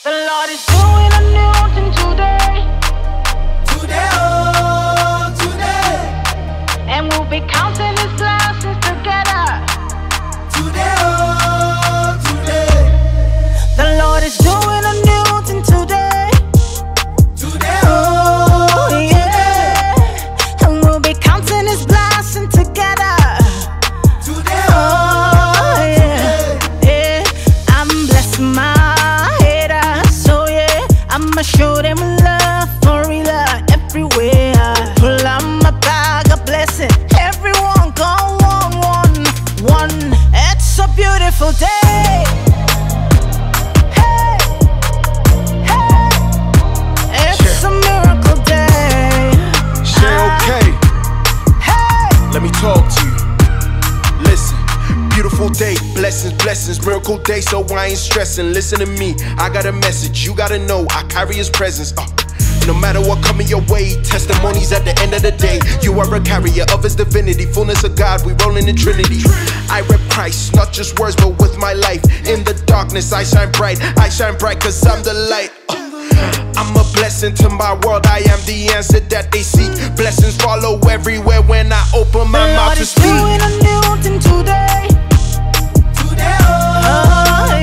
The Lord is doing a new thing today. Today, oh, today. And we'll be counting His blessings together. Today, oh, today. The Lord is doing a new thing today. Today, oh, yeah. And we'll be counting His blessings together. today, Oh, yeah, yeah. I'm blessing my haters, so yeah. I'ma show them love for real everywhere. Pull out my bag of blessing. Everyone go one. It's a beautiful day. Hey, hey. It's a miracle day. Shay, okay. Hey. Let me talk to you. Listen, beautiful day, blessings, miracle day, so I ain't stressing. Listen to me, I got a message, you gotta know, I carry His presence. No matter what coming your way, testimonies at the end of the day. You are a carrier of His divinity, fullness of God, we rolling in Trinity. I rep Christ, not just words, but with my life. In the darkness, I shine bright cause I'm the light. I'm a blessing to my world, I am the answer that they seek. Blessings follow everywhere when I open my The mouth Lord to is speak. doing a new thing today. today, oh, Oh,